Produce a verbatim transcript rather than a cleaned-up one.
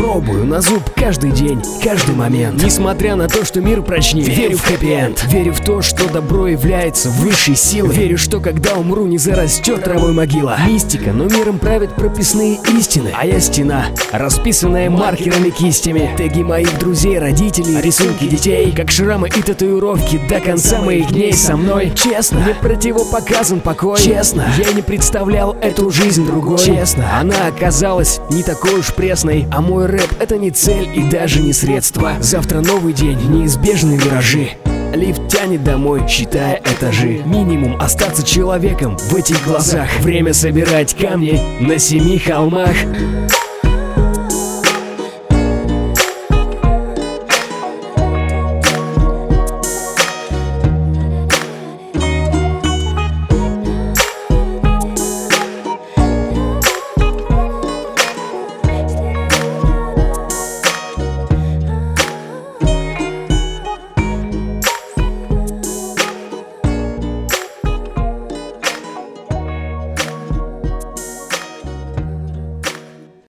Пробую на зуб каждый день, каждый момент. Несмотря на то, что мир прочнее, верю в хэппи-энд. Верю в то, что добро является высшей силой. Верю, что когда умру, не зарастет травой могила. Мистика, но миром правят прописные истины. А я стена, расписанная маркерами кистями. Теги моих друзей, родителей, рисунки детей, как шрамы и татуировки до конца моих дней со мной. Честно, мне противопоказан покой. Честно, я не представлял эту жизнь другой. Честно, она оказалась не такой уж пресной. А мой рэп — это не цель и даже не средство. Завтра новый день, неизбежные виражи. Лифт тянет домой, считая этажи. Минимум остаться человеком в этих глазах. Время собирать камни на семи холмах.